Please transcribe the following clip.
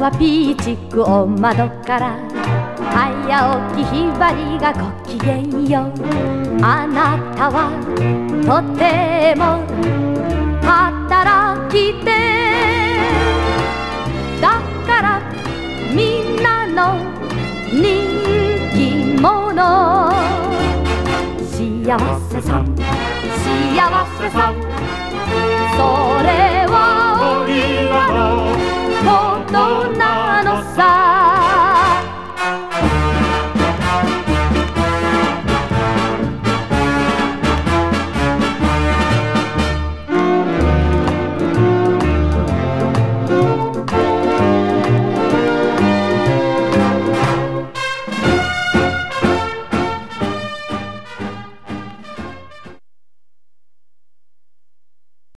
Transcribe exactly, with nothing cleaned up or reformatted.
はピーチクお窓から早起きひばりがごきげんよう。あなたはとても働き手だからみんなの人気者。幸せさん幸せさんそれはおいらの